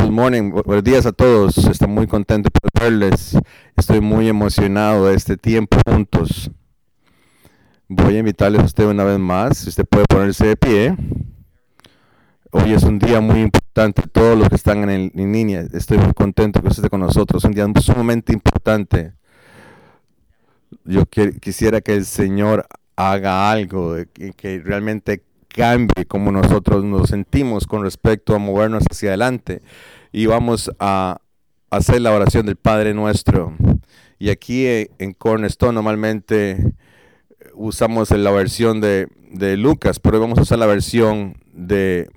Good morning, buenos días a todos. Estoy muy contento por verles. Estoy muy emocionado de este tiempo juntos. Voy a invitarles a usted una vez más. Si usted puede ponerse de pie. Hoy es un día muy importante. Todos los que están en línea, estoy muy contento que usted esté con nosotros. Un día sumamente importante. Yo quisiera que el Señor haga algo que realmente cambie como nosotros nos sentimos con respecto a movernos hacia adelante. Y vamos a hacer la oración del Padre Nuestro. Y aquí en Cornerstone normalmente usamos la versión de Lucas, pero hoy vamos a usar la versión de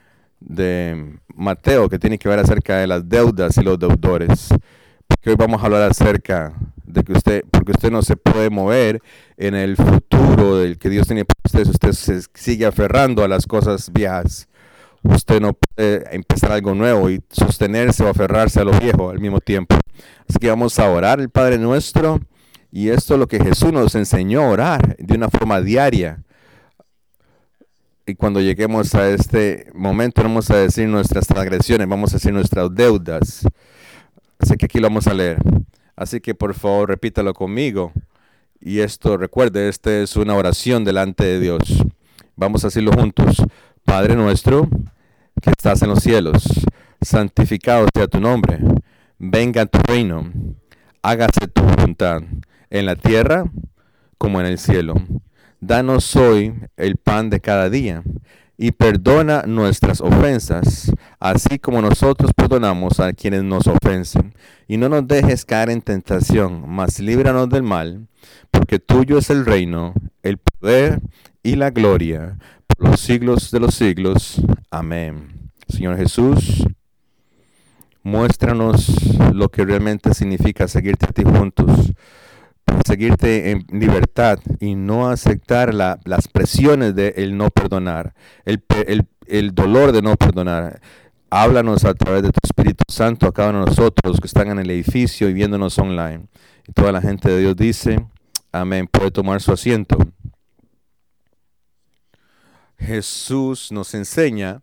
Mateo, que tiene que ver acerca de las deudas y los deudores. Porque hoy vamos a hablar acerca de que porque usted no se puede mover en el futuro del que Dios tiene para usted si usted se sigue aferrando a las cosas viejas. Usted no puede empezar algo nuevo y sostenerse o aferrarse a lo viejo al mismo tiempo. Así que vamos a orar el Padre Nuestro, y esto es lo que Jesús nos enseñó a orar de una forma diaria. Y cuando lleguemos a este momento vamos a decir nuestras transgresiones, vamos a decir nuestras deudas. Así que aquí lo vamos a leer. Así que por favor repítalo conmigo. Y esto, recuerde, esta es una oración delante de Dios. Vamos a decirlo juntos. Padre nuestro, que estás en los cielos, santificado sea tu nombre. Venga tu reino. Hágase tu voluntad, en la tierra como en el cielo. Danos hoy el pan de cada día. Y perdona nuestras ofensas, así como nosotros perdonamos a quienes nos ofensen. Y no nos dejes caer en tentación, mas líbranos del mal, porque tuyo es el reino, el poder y la gloria, por los siglos de los siglos. Amén. Señor Jesús, muéstranos lo que realmente significa seguirte a ti juntos, seguirte en libertad y no aceptar las presiones de el no perdonar, el dolor de no perdonar. Háblanos a través de tu Espíritu Santo a cada uno de nosotros que están en el edificio y viéndonos online. Y toda la gente de Dios dice, amén. Puede tomar su asiento. Jesús nos enseña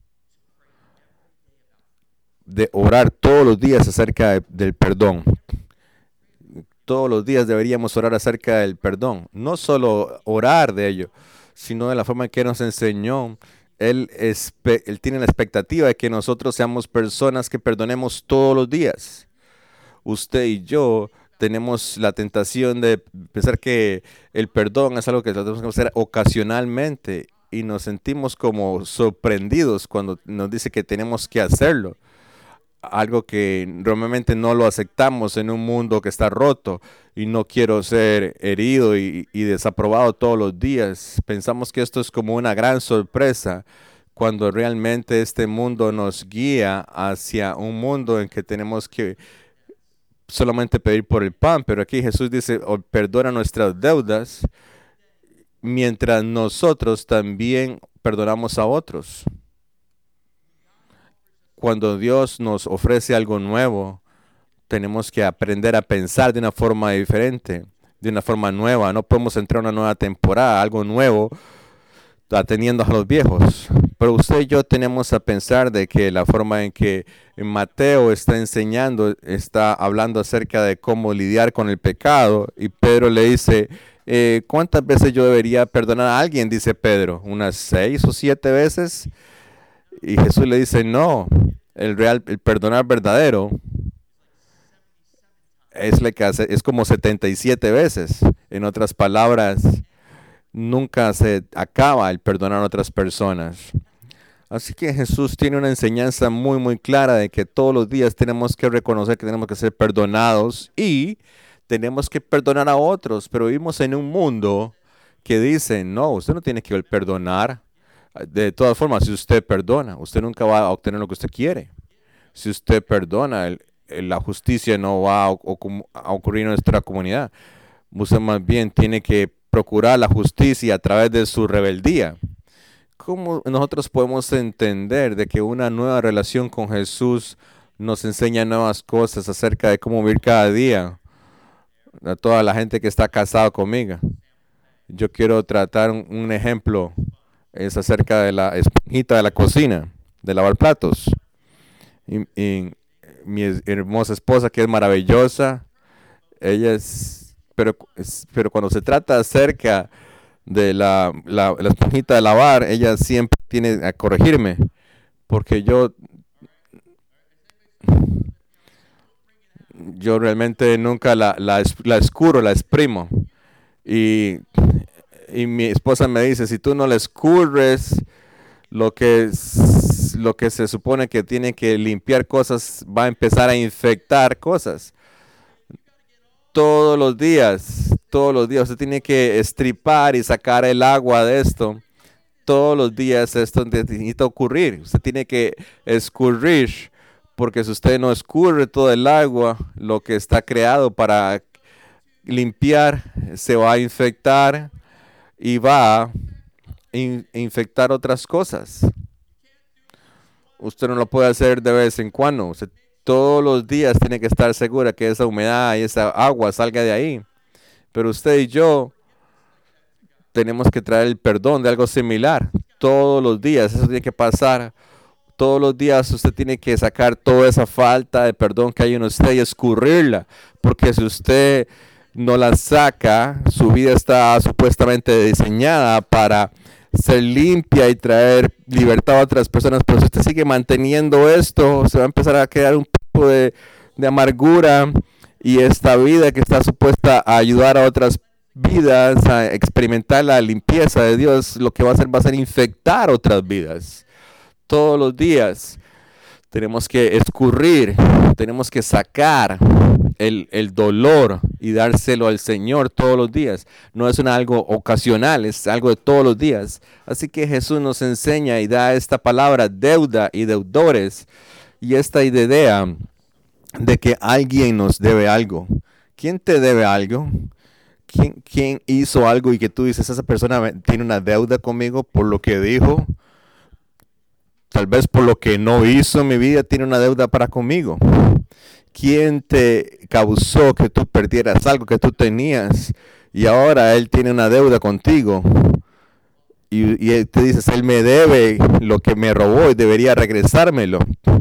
de orar todos los días acerca del perdón. Todos los días deberíamos orar acerca del perdón. No solo orar de ello, sino de la forma en que nos enseñó. Él tiene la expectativa de que nosotros seamos personas que perdonemos todos los días. Usted y yo tenemos la tentación de pensar que el perdón es algo que tenemos que hacer ocasionalmente y nos sentimos como sorprendidos cuando nos dice que tenemos que hacerlo. Algo que normalmente no lo aceptamos en un mundo que está roto, y no quiero ser herido y desaprobado todos los días. Pensamos que esto es como una gran sorpresa, cuando realmente este mundo nos guía hacia un mundo en que tenemos que solamente pedir por el pan. Pero aquí Jesús dice, perdona nuestras deudas, mientras nosotros también perdonamos a otros. Cuando Dios nos ofrece algo nuevo, tenemos que aprender a pensar de una forma diferente, de una forma nueva. No podemos entrar a una nueva temporada, algo nuevo, ateniendo a los viejos. Pero usted y yo tenemos a pensar de que la forma en que Mateo está enseñando, está hablando acerca de cómo lidiar con el pecado. Y Pedro le dice, ¿cuántas veces yo debería perdonar a alguien? Dice Pedro, ¿unas 6 o 7 veces? Y Jesús le dice, no, el perdonar verdadero es como 77 veces. En otras palabras, nunca se acaba el perdonar a otras personas. Así que Jesús tiene una enseñanza muy, muy clara de que todos los días tenemos que reconocer que tenemos que ser perdonados y tenemos que perdonar a otros. Pero vivimos en un mundo que dice, no, usted no tiene que perdonar. De todas formas, si usted perdona, usted nunca va a obtener lo que usted quiere. Si usted perdona, la justicia no va a ocurrir en nuestra comunidad. Usted más bien tiene que procurar la justicia a través de su rebeldía. ¿Cómo nosotros podemos entender de que una nueva relación con Jesús nos enseña nuevas cosas acerca de cómo vivir cada día? A toda la gente que está casada conmigo, yo quiero tratar un ejemplo. Es acerca de la esponjita de la cocina, de lavar platos. y mi hermosa esposa, que es maravillosa, ella pero cuando se trata acerca de la esponjita de lavar, ella siempre tiene a corregirme, porque yo realmente nunca la escurro, la exprimo. Y, y mi esposa me dice, si tú no la escurres, lo que se supone que tiene que limpiar cosas va a empezar a infectar cosas. Todos los días usted tiene que estripar y sacar el agua de esto. Todos los días esto necesita ocurrir. Usted tiene que escurrir, porque si usted no escurre todo el agua, lo que está creado para limpiar se va a infectar y va a infectar otras cosas. Usted no lo puede hacer de vez en cuando. Usted todos los días tiene que estar segura que esa humedad y esa agua salga de ahí. Pero usted y yo tenemos que traer el perdón de algo similar. Todos los días, eso tiene que pasar. Todos los días usted tiene que sacar toda esa falta de perdón que hay en usted y escurrirla. Porque si usted no la saca, su vida está supuestamente diseñada para ser limpia y traer libertad a otras personas, pero si usted sigue manteniendo esto, se va a empezar a crear un poco de amargura, y esta vida que está supuesta a ayudar a otras vidas a experimentar la limpieza de Dios, lo que va a ser infectar otras vidas. Todos los días tenemos que escurrir, tenemos que sacar el dolor y dárselo al Señor todos los días. No es algo ocasional, es algo de todos los días. Así que Jesús nos enseña y da esta palabra deuda y deudores, y esta idea de que alguien nos debe algo. ¿Quién te debe algo? ¿Quién hizo algo y que tú dices, esa persona tiene una deuda conmigo por lo que dijo? Tal vez por lo que no hizo en mi vida tiene una deuda para conmigo. ¿Quién te causó que tú perdieras algo que tú tenías y ahora él tiene una deuda contigo? Y él te dices, él me debe lo que me robó y debería regresármelo.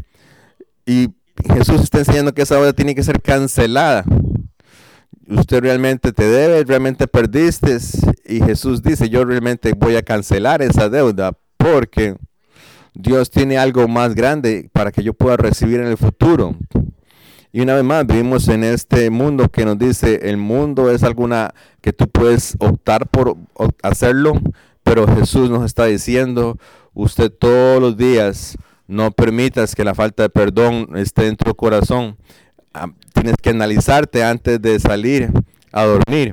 Y Jesús está enseñando que esa deuda tiene que ser cancelada. Usted realmente te debe, realmente perdiste. Y Jesús dice, yo realmente voy a cancelar esa deuda porque Dios tiene algo más grande para que yo pueda recibir en el futuro. Y una vez más, vivimos en este mundo que nos dice, el mundo es alguna que tú puedes optar por hacerlo, pero Jesús nos está diciendo, usted todos los días no permitas que la falta de perdón esté en tu corazón. Tienes que analizarte antes de salir a dormir.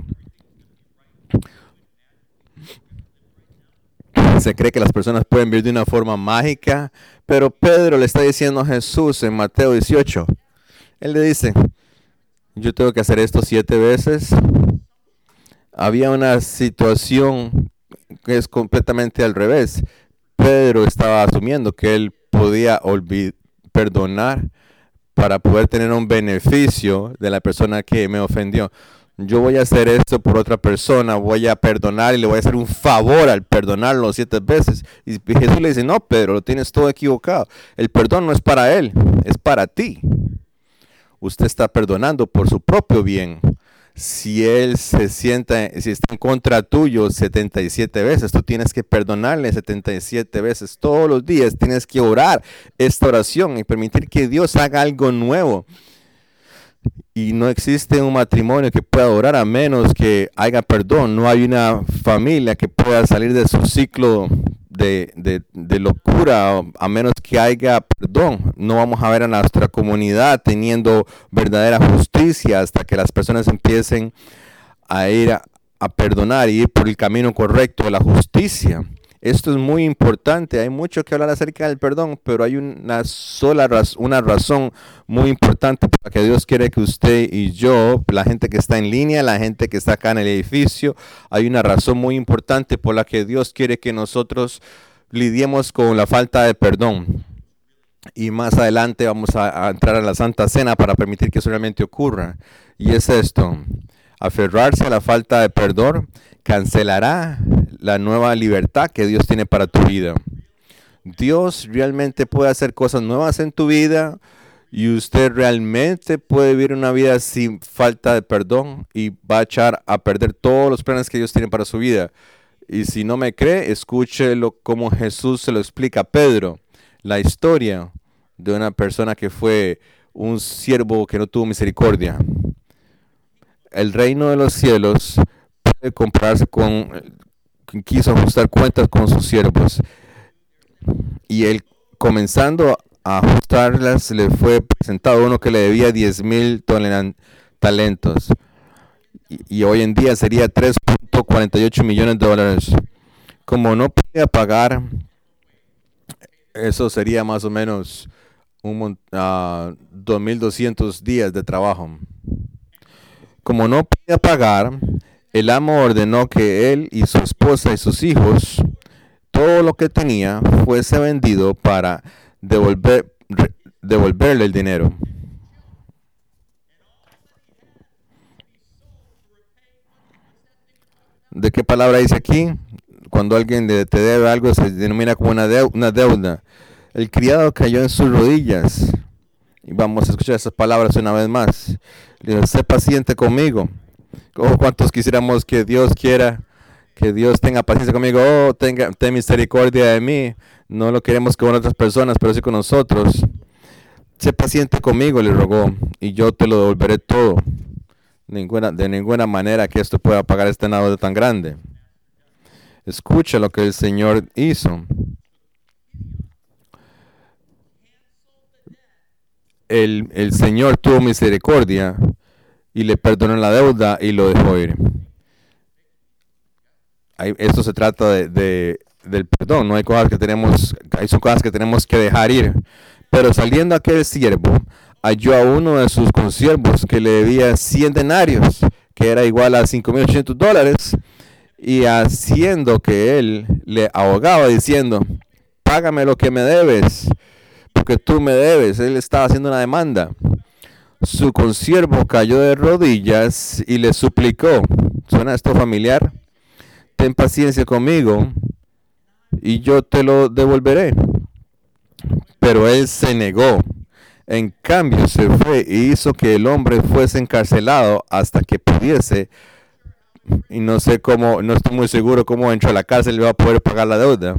Se cree que las personas pueden vivir de una forma mágica, pero Pedro le está diciendo a Jesús en Mateo 18. Él le dice, yo tengo que hacer esto 7 veces. Había una situación que es completamente al revés. Pedro estaba asumiendo que él podía perdonar para poder tener un beneficio de la persona que me ofendió. Yo voy a hacer esto por otra persona, voy a perdonar y le voy a hacer un favor al perdonarlo 7 veces. Y Jesús le dice, no, Pedro, lo tienes todo equivocado. El perdón no es para él, es para ti. Usted está perdonando por su propio bien. Si él si está en contra tuyo 77 veces, tú tienes que perdonarle 77 veces. Todos los días tienes que orar esta oración y permitir que Dios haga algo nuevo. Y no existe un matrimonio que pueda orar a menos que haya perdón. No hay una familia que pueda salir de su ciclo de locura a menos que haya perdón. No vamos a ver a nuestra comunidad teniendo verdadera justicia hasta que las personas empiecen a ir a perdonar y ir por el camino correcto de la justicia. Esto es muy importante. Hay mucho que hablar acerca del perdón, pero hay una razón muy importante para que Dios quiere que usted y yo, la gente que está en línea, la gente que está acá en el edificio, hay una razón muy importante por la que Dios quiere que nosotros lidiemos con la falta de perdón. Y más adelante vamos a entrar a la Santa Cena para permitir que eso realmente ocurra. Y es esto: aferrarse a la falta de perdón cancelará la nueva libertad que Dios tiene para tu vida. Dios realmente puede hacer cosas nuevas en tu vida y usted realmente puede vivir una vida sin falta de perdón y va a echar a perder todos los planes que Dios tiene para su vida. Y si no me cree, escúchelo como Jesús se lo explica a Pedro. La historia de una persona que fue un siervo que no tuvo misericordia. El reino de los cielos puede compararse con quien quiso ajustar cuentas con sus siervos. Y él, comenzando a ajustarlas, le fue presentado uno que le debía 10,000 talentos. Y hoy en día sería 3.48 millones de dólares. Como no podía pagar, eso sería más o menos 2,200 días de trabajo. Como no podía pagar, el amo ordenó que él y su esposa y sus hijos, todo lo que tenía, fuese vendido para devolverle el dinero. ¿De qué palabra dice aquí? Cuando alguien te debe algo se denomina como una deuda. El criado cayó en sus rodillas. Y vamos a escuchar esas palabras una vez más. Le dijo, sé paciente conmigo. Oh, ¿cuántos quisiéramos que Dios quiera, que Dios tenga paciencia conmigo? Oh, ten misericordia de mí. No lo queremos con otras personas, pero sí con nosotros. Sé paciente conmigo, le rogó, y yo te lo devolveré todo. De ninguna manera que esto pueda pagar este deuda tan grande. Escucha lo que el Señor hizo. El Señor tuvo misericordia y le perdonó la deuda y lo dejó ir. Esto se trata del perdón. No hay cosas que son cosas que tenemos que dejar ir. Pero saliendo aquel siervo, halló a uno de sus consiervos que le debía 100 denarios, que era igual a 5,800 dólares, y haciendo que él le ahogaba diciendo, págame lo que me debes, porque tú me debes. Él estaba haciendo una demanda. Su consiervo cayó de rodillas y le suplicó. ¿Suena esto familiar? Ten paciencia conmigo y yo te lo devolveré. Pero él se negó. En cambio se fue y hizo que el hombre fuese encarcelado hasta que pudiese. Y no sé cómo, no estoy muy seguro cómo dentro de la cárcel va a poder pagar la deuda.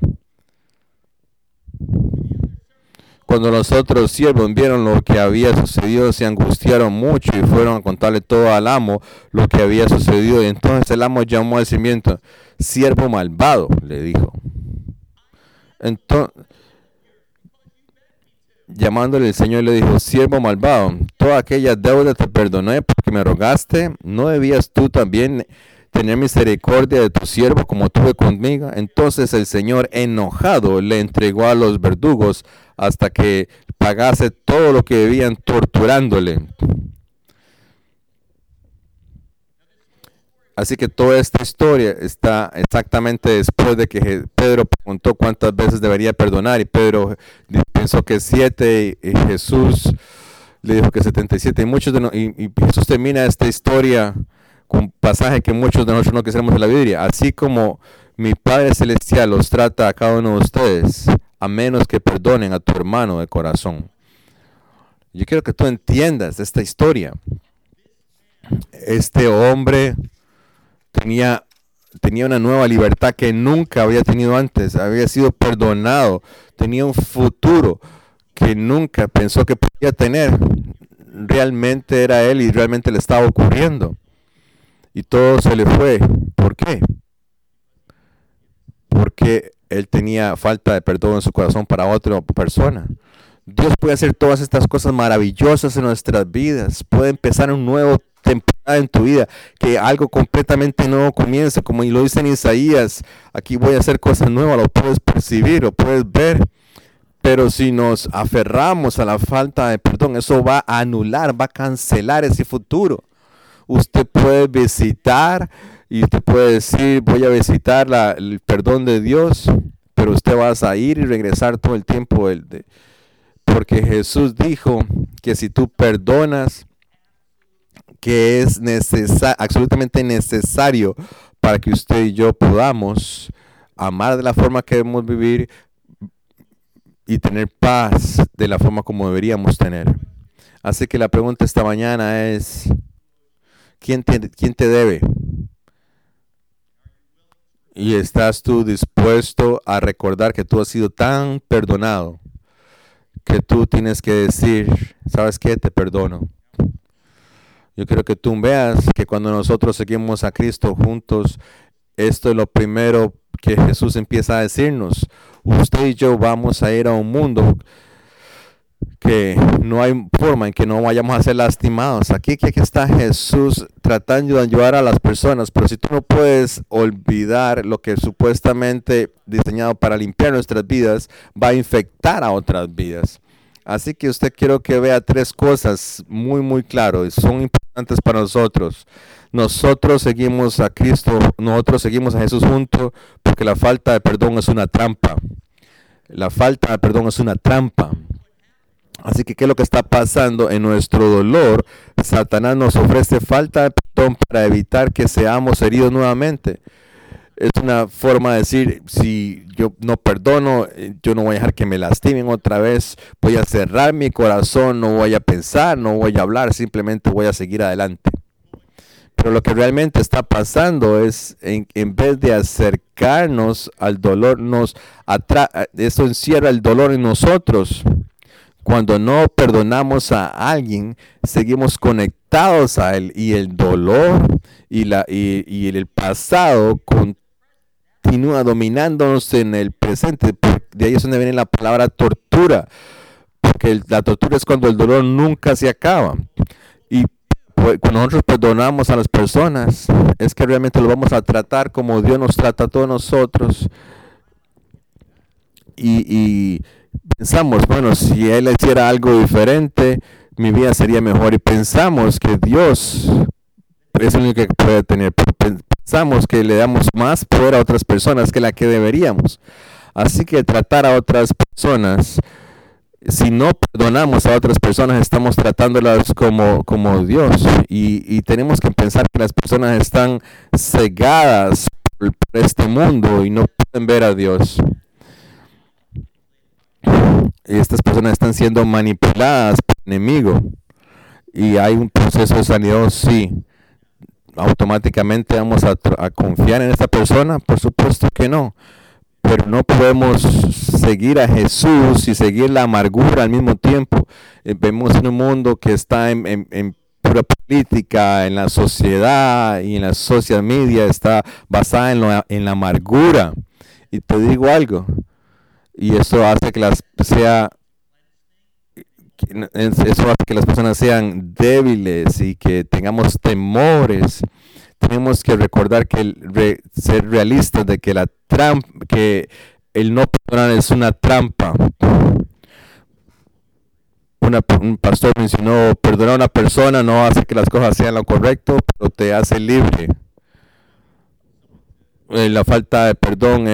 Cuando los otros siervos vieron lo que había sucedido, se angustiaron mucho y fueron a contarle todo al amo lo que había sucedido. Y entonces el amo llamó al sirviente, siervo malvado, le dijo. Entonces, llamándole el Señor le dijo, siervo malvado, toda aquella deuda te perdoné porque me rogaste. ¿No debías tú también tener misericordia de tu siervo como tuve conmigo? Entonces el Señor, enojado, le entregó a los verdugos hasta que pagase todo lo que debían, torturándole. Así que toda esta historia está exactamente después de que Pedro preguntó cuántas veces debería perdonar, y Pedro pensó que 7, y Jesús le dijo que 77. Y Jesús termina esta historia con un pasaje que muchos de nosotros no queremos en la Biblia. Así como mi Padre Celestial los trata a cada uno de ustedes, a menos que perdonen a tu hermano de corazón. Yo quiero que tú entiendas esta historia. Este hombre tenía una nueva libertad que nunca había tenido antes. Había sido perdonado. Tenía un futuro que nunca pensó que podía tener. Realmente era él y realmente le estaba ocurriendo. Y todo se le fue. ¿Por qué? Porque él tenía falta de perdón en su corazón para otra persona. Dios puede hacer todas estas cosas maravillosas en nuestras vidas. Puede empezar un nuevo temporada en tu vida, que algo completamente nuevo comience, como lo dice en Isaías. Aquí voy a hacer cosas nuevas, lo puedes percibir, lo puedes ver. Pero si nos aferramos a la falta de perdón, eso va a anular, va a cancelar ese futuro. Usted puede visitar y usted puede decir, voy a visitar el perdón de Dios, pero usted va a ir y regresar todo el tiempo. Porque Jesús dijo que si tú perdonas, que es absolutamente necesario para que usted y yo podamos amar de la forma que debemos vivir, y tener paz de la forma como deberíamos tener. Así que la pregunta esta mañana es, quién te debe? ¿Y estás tú dispuesto a recordar que tú has sido tan perdonado que tú tienes que decir, ¿sabes qué? Te perdono. Yo quiero que tú veas que cuando nosotros seguimos a Cristo juntos, esto es lo primero que Jesús empieza a decirnos. Usted y yo vamos a ir a un mundo que no hay forma en que no vayamos a ser lastimados. Aquí está Jesús tratando de ayudar a las personas, pero si tú no puedes olvidar lo que supuestamente diseñado para limpiar nuestras vidas, va a infectar a otras vidas. Así que usted quiero que vea tres cosas muy claro y son importantes para nosotros. Nosotros seguimos a Cristo, nosotros seguimos a Jesús juntos porque la falta de perdón es una trampa. La falta de perdón es una trampa. Así que, ¿qué es lo que está pasando en nuestro dolor? Satanás nos ofrece falta de perdón para evitar que seamos heridos nuevamente. Es una forma de decir, si yo no perdono, yo no voy a dejar que me lastimen otra vez. Voy a cerrar mi corazón, no voy a pensar, no voy a hablar, simplemente voy a seguir adelante. Pero lo que realmente está pasando es, en vez de acercarnos al dolor, eso encierra el dolor en nosotros. Cuando no perdonamos a alguien, seguimos conectados a él y el dolor y el pasado continúa dominándonos en el presente. De ahí es donde viene la palabra tortura, porque la tortura es cuando el dolor nunca se acaba. Y cuando nosotros perdonamos a las personas, es que realmente lo vamos a tratar como Dios nos trata a todos nosotros. Y pensamos, bueno, si Él hiciera algo diferente, mi vida sería mejor. Y pensamos que Dios es el único que puede tener. Pensamos que le damos más poder a otras personas que la que deberíamos. Así que tratar a otras personas, si no perdonamos a otras personas, estamos tratándolas como Dios. Y tenemos que pensar que las personas están cegadas por este mundo y no pueden ver a Dios. Y estas personas están siendo manipuladas por el enemigo. Y hay un proceso de sanidad, sí. ¿Automáticamente vamos a confiar en esta persona? Por supuesto que no. Pero no podemos seguir a Jesús y seguir la amargura al mismo tiempo. Vemos en un mundo que está en pura política, en la sociedad y en la social media, está basada en la amargura. Y te digo algo. Y eso hace que las personas sean débiles y que tengamos temores. Tenemos que recordar que ser realistas de que que el no perdonar es una trampa. Un pastor mencionó, perdonar a una persona no hace que las cosas sean lo correcto, pero te hace libre. La falta de perdón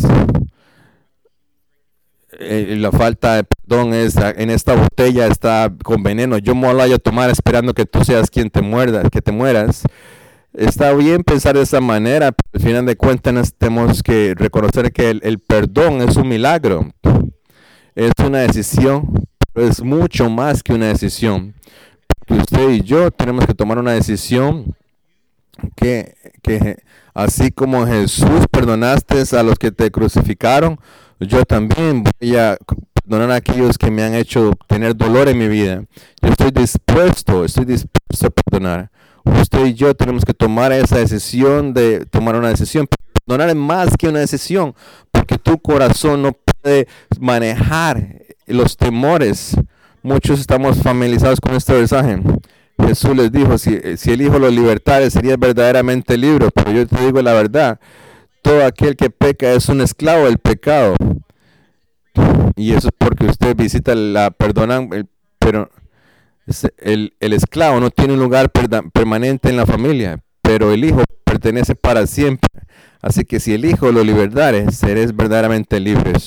en esta botella está con veneno. Yo me la voy a tomar esperando que tú seas quien te mueras. Está bien pensar de esa manera, pero al final de cuentas tenemos que reconocer que el perdón es un milagro. Es una decisión, pero es mucho más que una decisión. Porque usted y yo tenemos que tomar una decisión que así como Jesús perdonaste a los que te crucificaron, yo también voy a perdonar a aquellos que me han hecho tener dolor en mi vida. Yo estoy dispuesto a perdonar. Usted y yo tenemos que tomar esa decisión de tomar una decisión. Perdonar es más que una decisión, porque tu corazón no puede manejar los temores. Muchos estamos familiarizados con este mensaje. Jesús les dijo, si el Hijo los libertare, sería verdaderamente libre. Pero yo te digo la verdad, todo aquel que peca es un esclavo del pecado. Y eso es porque usted visita pero el esclavo no tiene un lugar permanente en la familia, pero el Hijo pertenece para siempre. Así que si el Hijo lo libertare, seréis verdaderamente libres.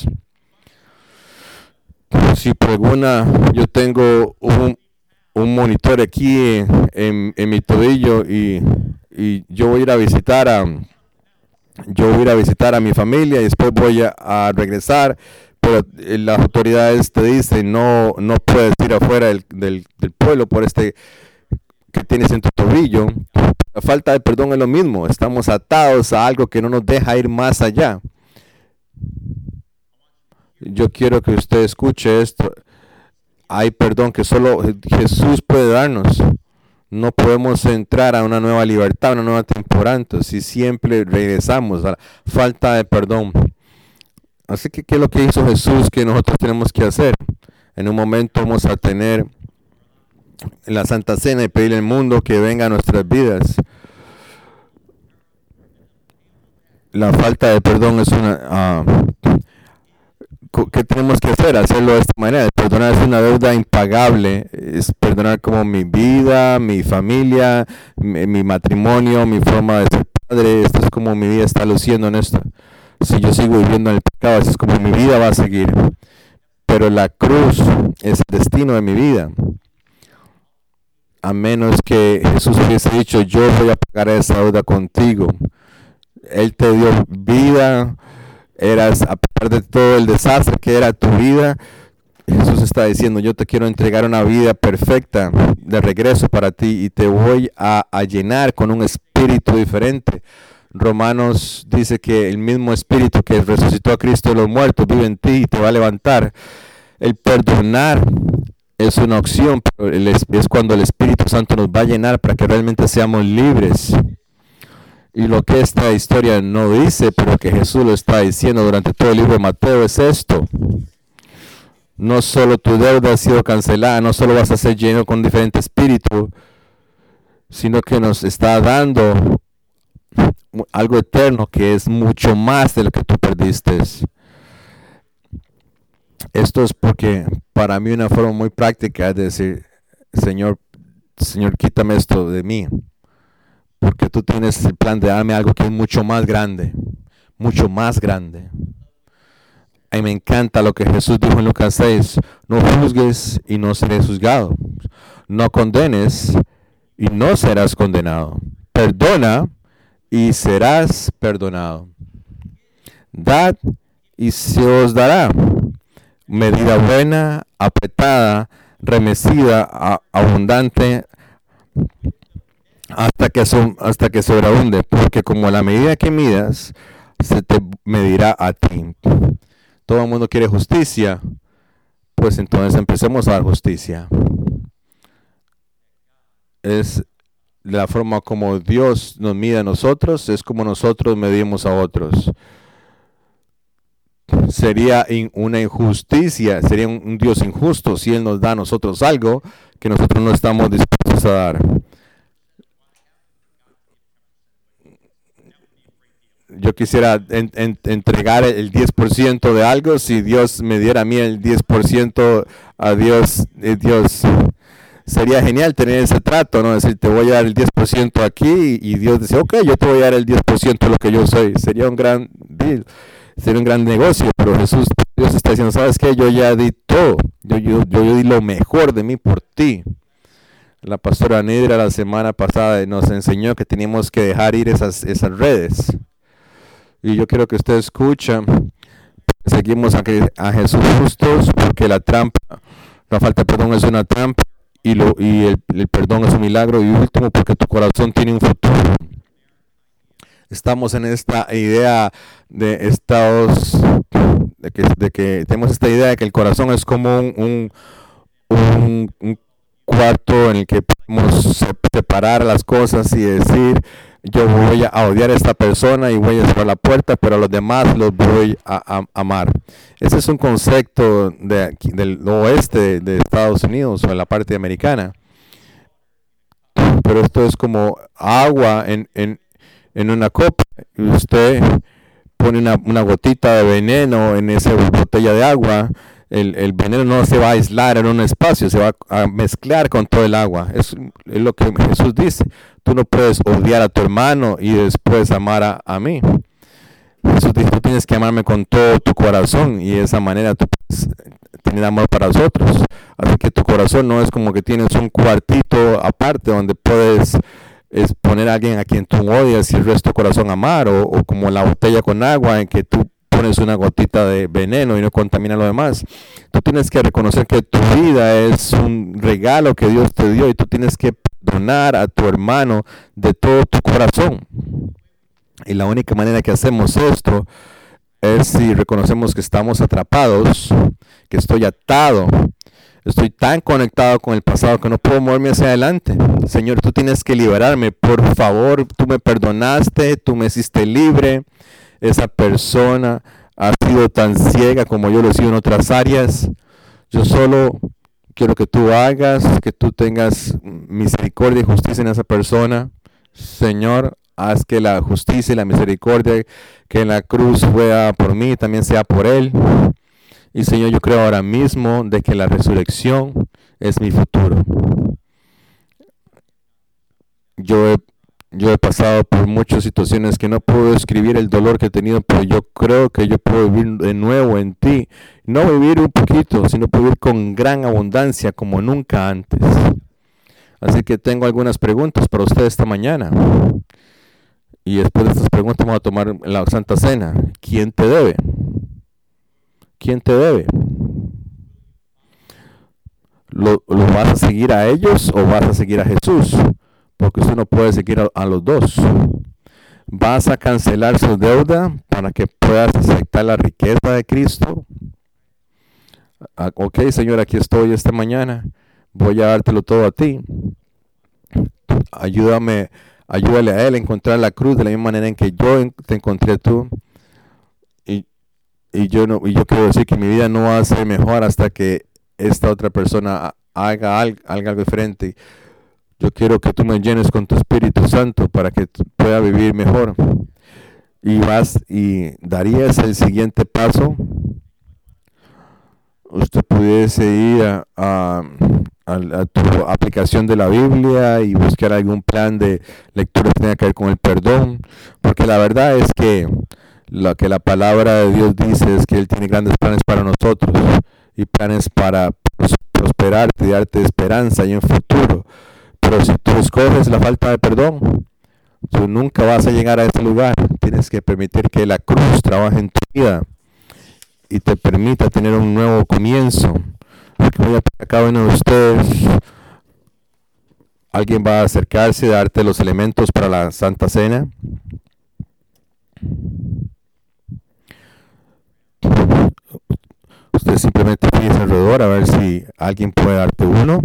Si pregunta, yo tengo un monitor aquí en mi tobillo y yo voy a ir a visitar a mi familia y después voy a regresar, pero las autoridades te dicen no puedes ir afuera del pueblo por que tienes en tu tobillo. La falta de perdón es lo mismo, estamos atados a algo que no nos deja ir más allá. Yo quiero que usted escuche esto. Hay perdón que solo Jesús puede darnos. No podemos entrar a una nueva libertad, una nueva temporada, si siempre regresamos a la falta de perdón. Así que, ¿qué es lo que hizo Jesús que nosotros tenemos que hacer? En un momento vamos a tener la Santa Cena y pedirle al mundo que venga a nuestras vidas. La falta de perdón es una... ¿qué tenemos que hacer? Hacerlo de esta manera. Perdonar es una deuda impagable. Es perdonar como mi vida, mi familia, mi matrimonio, mi forma de ser padre. Esto es como mi vida está luciendo en esto. Si yo sigo viviendo en el pecado, así es como mi vida va a seguir. Pero la cruz es el destino de mi vida. A menos que Jesús hubiese dicho, yo voy a pagar esa deuda contigo. Él te dio vida. Eras, a pesar de todo el desastre que era tu vida, Jesús está diciendo, yo te quiero entregar una vida perfecta de regreso para ti y te voy a llenar con un espíritu diferente. Romanos dice que el mismo espíritu que resucitó a Cristo de los muertos vive en ti y te va a levantar. El perdonar es una opción, pero es cuando el Espíritu Santo nos va a llenar para que realmente seamos libres. Y lo que esta historia no dice, pero que Jesús lo está diciendo durante todo el libro de Mateo, es esto. No solo tu deuda ha sido cancelada, no solo vas a ser lleno con diferente espíritu, sino que nos está dando algo eterno que es mucho más de lo que tú perdiste. Esto es porque para mí una forma muy práctica es decir, Señor, quítame esto de mí. Porque tú tienes el plan de darme algo que es mucho más grande. Mucho más grande. A mí me encanta lo que Jesús dijo en Lucas 6. No juzgues y no serás juzgado. No condenes y no serás condenado. Perdona y serás perdonado. Dad y se os dará. Medida buena, apretada, remecida, abundante, hasta que sobreabunde, porque como la medida que midas, se te medirá a ti. Todo el mundo quiere justicia, pues entonces empecemos a dar justicia. Es la forma como Dios nos mide a nosotros, es como nosotros medimos a otros. Sería una injusticia, sería un Dios injusto si Él nos da a nosotros algo que nosotros no estamos dispuestos a dar. Yo quisiera entregar el 10% de algo. Si Dios me diera a mí el 10% a Dios, sería genial tener ese trato, ¿no? Es decir, te voy a dar el 10% aquí y Dios dice, ok, yo te voy a dar el 10% de lo que yo soy. Sería un gran deal, sería un gran negocio, pero Dios está diciendo, ¿sabes qué? Yo ya di todo, yo di lo mejor de mí por ti. La pastora Nidra la semana pasada nos enseñó que teníamos que dejar ir esas redes. Y yo quiero que usted escuche, seguimos a Jesús justos, porque la falta de perdón es una trampa, y el perdón es un milagro, y último, porque tu corazón tiene un futuro. Estamos en esta idea de que tenemos esta idea de que el corazón es como un cuarto en el que podemos separar las cosas y decir, yo voy a odiar a esta persona y voy a cerrar la puerta, pero a los demás los voy a amar. Ese es un concepto del oeste de Estados Unidos o en la parte americana. Pero esto es como agua en una copa. Y usted pone una gotita de veneno en esa botella de agua. El veneno no se va a aislar en un espacio, se va a mezclar con todo el agua. Es lo que Jesús dice. Tú no puedes odiar a tu hermano y después amar a mí. Jesús dice, tú tienes que amarme con todo tu corazón y de esa manera tú puedes tener amor para los otros. Así que tu corazón no es como que tienes un cuartito aparte donde puedes poner a alguien a quien tú odias y el resto del corazón amar, o como la botella con agua en que tú pones una gotita de veneno y no contamina lo demás. Tú tienes que reconocer que tu vida es un regalo que Dios te dio y tú tienes que perdonar a tu hermano de todo tu corazón. Y la única manera que hacemos esto es si reconocemos que estamos atrapados, que estoy atado, estoy tan conectado con el pasado que no puedo moverme hacia adelante. Señor, tú tienes que liberarme, por favor, tú me perdonaste, tú me hiciste libre. Esa persona ha sido tan ciega como yo lo he sido en otras áreas. Yo solo quiero que tú hagas, que tú tengas misericordia y justicia en esa persona. Señor, haz que la justicia y la misericordia que en la cruz fue por mí también sea por él. Y Señor, yo creo ahora mismo de que la resurrección es mi futuro. Yo he pasado por muchas situaciones que no puedo describir el dolor que he tenido, pero yo creo que yo puedo vivir de nuevo en ti. No vivir un poquito, sino vivir con gran abundancia como nunca antes. Así que tengo algunas preguntas para usted esta mañana. Y después de estas preguntas vamos a tomar la Santa Cena. ¿Quién te debe? ¿Quién te debe? ¿Lo vas a seguir a ellos o vas a seguir a Jesús? Porque usted no puede seguir a los dos. ¿Vas a cancelar su deuda para que puedas aceptar la riqueza de Cristo? Ok, Señor, aquí estoy esta mañana. Voy a dártelo todo a ti. Ayúdale a Él a encontrar la cruz de la misma manera en que yo te encontré tú. Y yo quiero decir que mi vida no va a ser mejor hasta que esta otra persona haga algo diferente. Yo quiero que tú me llenes con tu Espíritu Santo para que pueda vivir mejor. Y darías el siguiente paso. Usted pudiese ir a tu aplicación de la Biblia y buscar algún plan de lectura que tenga que ver con el perdón. Porque la verdad es que lo que la palabra de Dios dice es que Él tiene grandes planes para nosotros y planes para prosperarte y darte esperanza y un futuro. Pero si tú escoges la falta de perdón, tú nunca vas a llegar a ese lugar. Tienes que permitir que la cruz trabaje en tu vida y te permita tener un nuevo comienzo. Porque voy a pedir a cada uno de ustedes. Alguien va a acercarse y darte los elementos para la Santa Cena. Usted simplemente fíjese alrededor a ver si alguien puede darte uno.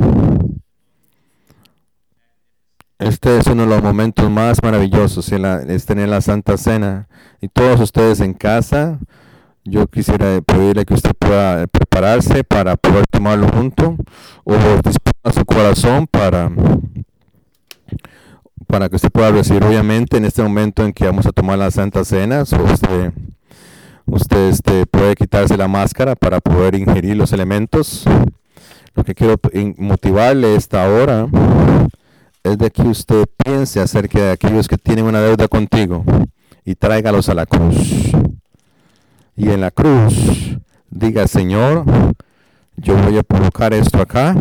Este es uno de los momentos más maravillosos, es tener la Santa Cena. Y todos ustedes en casa, yo quisiera pedirle que usted pueda prepararse para poder tomarlo junto, o disponga su corazón para que usted pueda recibir. Obviamente en este momento en que vamos a tomar la Santa Cena, usted puede quitarse la máscara para poder ingerir los elementos. Lo que quiero motivarle esta hora es de que usted piense acerca de aquellos que tienen una deuda contigo y tráigalos a la cruz. Y en la cruz diga: Señor, yo voy a colocar esto acá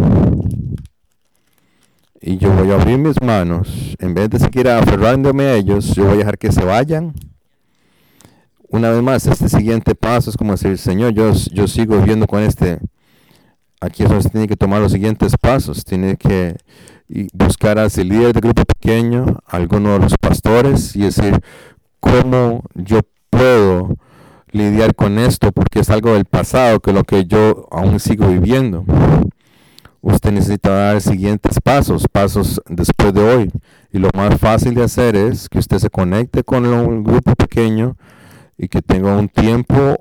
y yo voy a abrir mis manos. En vez de seguir aferrándome a ellos, yo voy a dejar que se vayan. Una vez más, este siguiente paso es como decir: Señor, yo sigo viviendo con este. Aquí es donde se tiene que tomar los siguientes pasos. Tiene que buscar a ese líder de grupo pequeño, a alguno de los pastores, y decir: ¿cómo yo puedo lidiar con esto? Porque es algo del pasado, que lo que yo aún sigo viviendo. Usted necesita dar siguientes pasos después de hoy. Y lo más fácil de hacer es que usted se conecte con el grupo pequeño y que tenga un tiempo,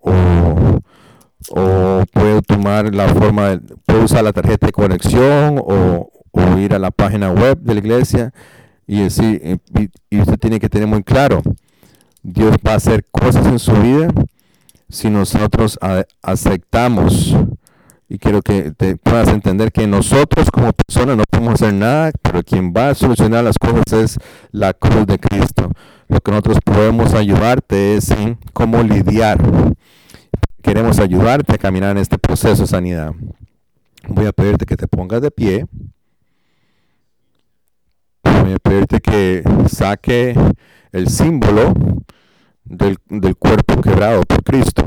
o puede tomar puede usar la tarjeta de conexión o ir a la página web de la iglesia y decir, y usted tiene que tener muy claro: Dios va a hacer cosas en su vida si nosotros aceptamos. Y quiero que te puedas entender que nosotros como personas no podemos hacer nada, pero quien va a solucionar las cosas es la cruz de Cristo. Lo que nosotros podemos ayudarte es en cómo lidiar. Queremos ayudarte a caminar en este proceso de sanidad. Voy a pedirte que te pongas de pie. Voy a pedirte que saque el símbolo del cuerpo quebrado por Cristo.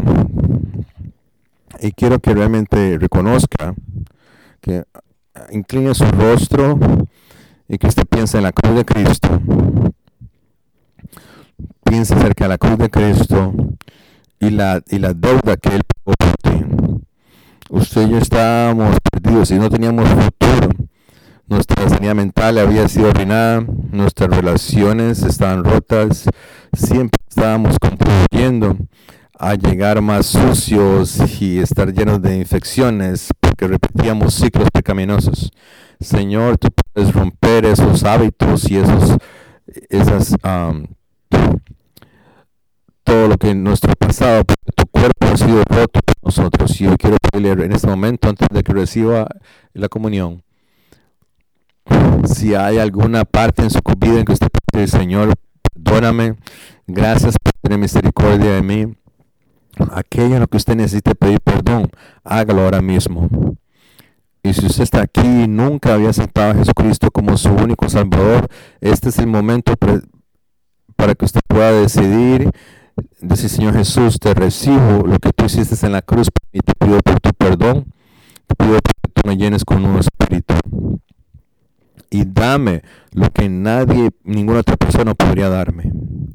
Y quiero que realmente reconozca, que incline su rostro y que usted piense en la cruz de Cristo. Piense acerca de la cruz de Cristo y la deuda que Él pagó por ti. Usted y yo estábamos perdidos y no teníamos futuro. Nuestra sanidad mental había sido arruinada, nuestras relaciones estaban rotas, siempre estábamos contribuyendo a llegar más sucios y estar llenos de infecciones porque repetíamos ciclos pecaminosos. Señor, tú puedes romper esos hábitos y todo lo que en nuestro pasado, porque tu cuerpo ha sido roto por nosotros. Y yo quiero pedirle en este momento, antes de que reciba la comunión, si hay alguna parte en su vida en que usted puede decir, Señor, perdóname, gracias por tener misericordia de mí. Aquello en lo que usted necesite pedir perdón, hágalo ahora mismo. Y si usted está aquí y nunca había aceptado a Jesucristo como su único Salvador, este es el momento para que usted pueda decidir, decir, Señor Jesús, te recibo lo que tú hiciste en la cruz y te pido por tu perdón, te pido que tú me llenes con un espíritu. Y dame lo que nadie, ninguna otra persona podría darme.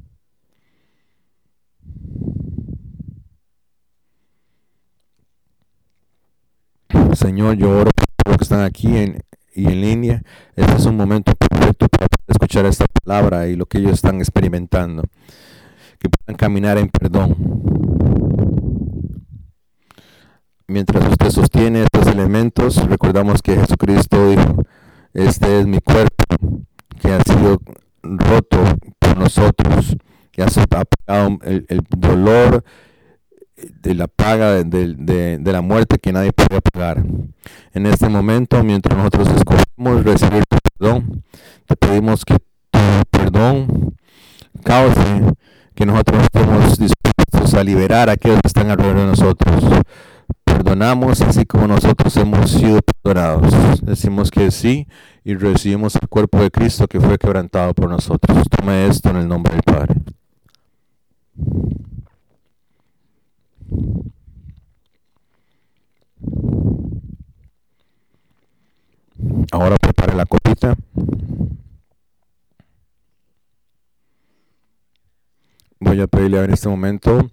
Señor, yo oro por los que están aquí y en línea. Este es un momento perfecto para escuchar esta palabra y lo que ellos están experimentando. Que puedan caminar en perdón. Mientras usted sostiene estos elementos, recordamos que Jesucristo dijo, este es mi cuerpo que ha sido roto por nosotros, que ha pagado el dolor de la paga de la muerte que nadie puede pagar. En este momento, mientras nosotros escogemos recibir tu perdón, te pedimos que tu perdón cause que nosotros estemos dispuestos a liberar a aquellos que están alrededor de nosotros. Perdonamos así como nosotros hemos sido perdonados. Decimos que sí y recibimos el cuerpo de Cristo que fue quebrantado por nosotros. Tome esto en el nombre del Padre. Ahora prepare la copita. Voy a pedirle en este momento,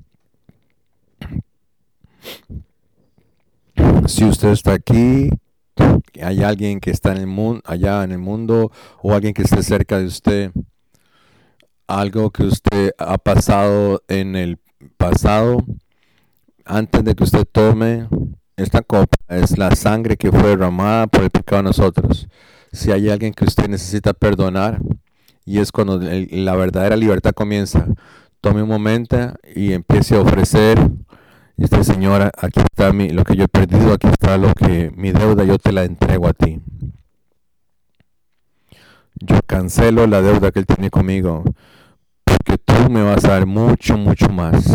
si usted está aquí, hay alguien que está en el mundo, allá en el mundo, o alguien que esté cerca de usted, algo que usted ha pasado en el pasado, antes de que usted tome esta copa, es la sangre que fue derramada por el pecado de nosotros. Si hay alguien que usted necesita perdonar, y es cuando la verdadera libertad comienza, tome un momento y empiece a ofrecer. Y usted, Señora, aquí está lo que yo he perdido, aquí está mi deuda, yo te la entrego a ti. Yo cancelo la deuda que Él tiene conmigo, porque tú me vas a dar mucho, mucho más.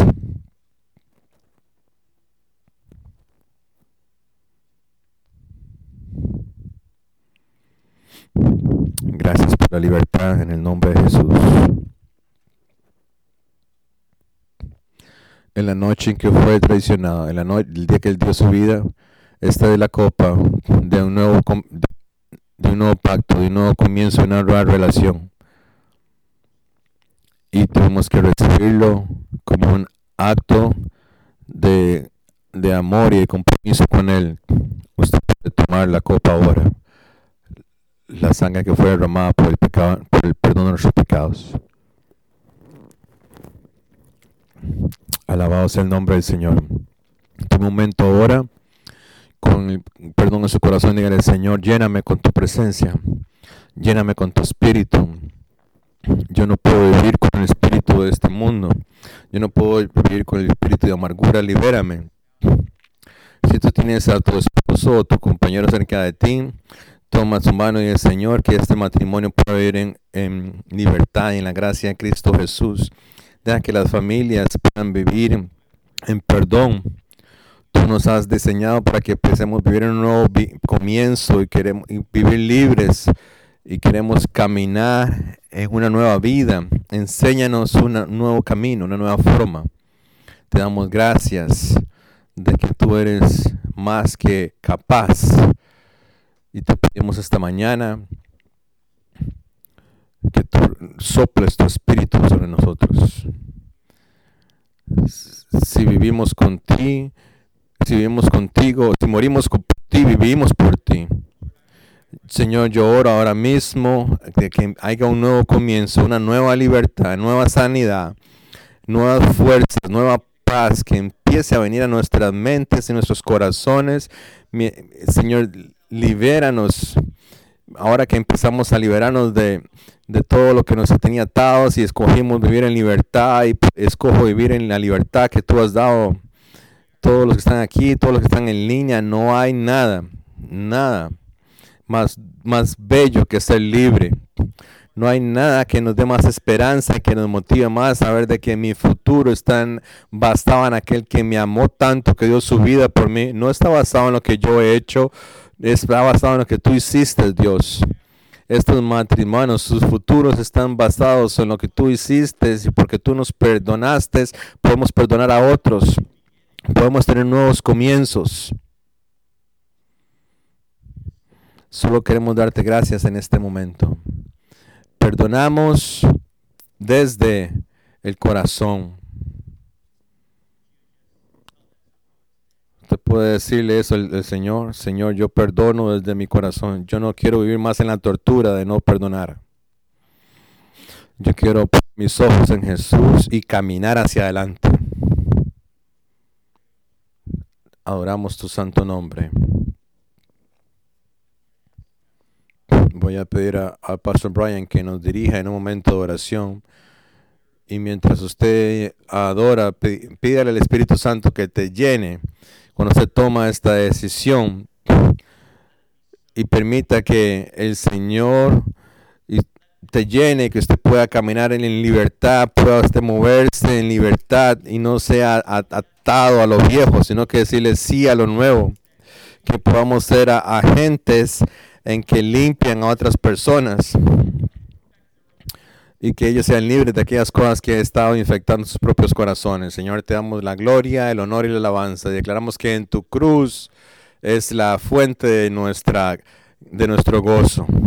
Gracias por la libertad en el nombre de Jesús. En la noche en que fue traicionado, el día que Él dio su vida, esta es la copa de un nuevo pacto, de un nuevo comienzo, de una nueva relación. Y tuvimos que recibirlo como un acto de amor y de compromiso con Él. Usted puede tomar la copa ahora. La sangre que fue derramada por el pecado, por el perdón de nuestros pecados. Alabado sea el nombre del Señor. Tome un momento ahora, con el perdón en su corazón, dígale, Señor, lléname con tu presencia, lléname con tu espíritu. Yo no puedo vivir con el espíritu de este mundo. Yo no puedo vivir con el espíritu de amargura. Libérame. Si tú tienes a tu esposo o tu compañero cerca de ti, toma su mano y el Señor, que este matrimonio pueda vivir en libertad y en la gracia de Cristo Jesús. Deja que las familias puedan vivir en perdón. Tú nos has diseñado para que empecemos a vivir en un nuevo comienzo y queremos vivir libres y queremos caminar en una nueva vida. Enséñanos un nuevo camino, una nueva forma. Te damos gracias de que tú eres más que capaz. Y te pedimos esta mañana que tú soples tu espíritu sobre nosotros. Si vivimos contigo, si morimos por ti, vivimos por ti. Señor, yo oro ahora mismo de que haya un nuevo comienzo, una nueva libertad, nueva sanidad, nuevas fuerzas, nueva paz que empiece a venir a nuestras mentes y nuestros corazones. Señor, libéranos. Ahora que empezamos a liberarnos de todo lo que nos tenía atados y escogimos vivir en libertad, y escojo vivir en la libertad que tú has dado. Todos los que están aquí, todos los que están en línea, no hay nada más bello que ser libre. No hay nada que nos dé más esperanza, que nos motive más a saber de que mi futuro está basado en aquel que me amó tanto, que dio su vida por mí. No está basado en lo que yo he hecho, está basado en lo que tú hiciste, Dios. Estos matrimonios, sus futuros están basados en lo que tú hiciste, y porque tú nos perdonaste, podemos perdonar a otros. Podemos tener nuevos comienzos. Solo queremos darte gracias en este momento. Perdonamos desde el corazón. Usted puede decirle eso al Señor. Señor, yo perdono desde mi corazón. Yo no quiero vivir más en la tortura de no perdonar. Yo quiero poner mis ojos en Jesús y caminar hacia adelante. Adoramos tu santo nombre. Voy a pedir al Pastor Brian que nos dirija en un momento de oración. Y mientras usted adora, pídale al Espíritu Santo que te llene cuando usted toma esta decisión. Y permita que el Señor te llene, que usted pueda caminar en libertad, pueda usted moverse en libertad y no sea atado a lo viejo, sino que decirle sí a lo nuevo. Que podamos ser agentes en que limpian a otras personas y que ellos sean libres de aquellas cosas que han estado infectando sus propios corazones. Señor, te damos la gloria, el honor y la alabanza. Declaramos que en tu cruz es la fuente de nuestro gozo.